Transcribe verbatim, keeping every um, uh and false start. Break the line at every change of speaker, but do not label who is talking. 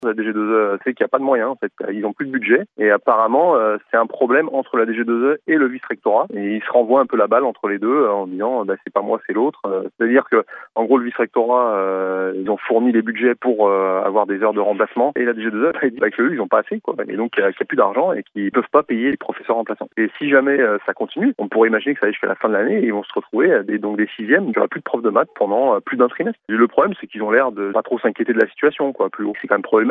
La D G deux E sait qu'il n'y a pas de moyens, en fait. Ils n'ont plus de budget. Et apparemment, euh, c'est un problème entre la D G deux E et le vice-rectorat. Et ils se renvoient un peu la balle entre les deux euh, en disant bah, c'est pas moi, c'est l'autre. Euh, c'est-à-dire que, en gros, le vice-rectorat, euh, ils ont fourni les budgets pour euh, avoir des heures de remplacement. Et la D G deux E, elle dit bah, qu'eux, ils n'ont pas assez, quoi. Et donc, il n'y a, a plus d'argent et qu'ils ne peuvent pas payer les professeurs remplaçants. Et si jamais euh, ça continue, on pourrait imaginer que ça aille jusqu'à la fin de l'année et ils vont se retrouver à des, donc des sixièmes. Il n'y aura plus de profs de maths pendant euh, plus d'un trimestre. Et le problème, c'est qu'ils ont l'air de pas trop s'inquiéter de la situation, quoi. Plus haut, c'est quand même problématique.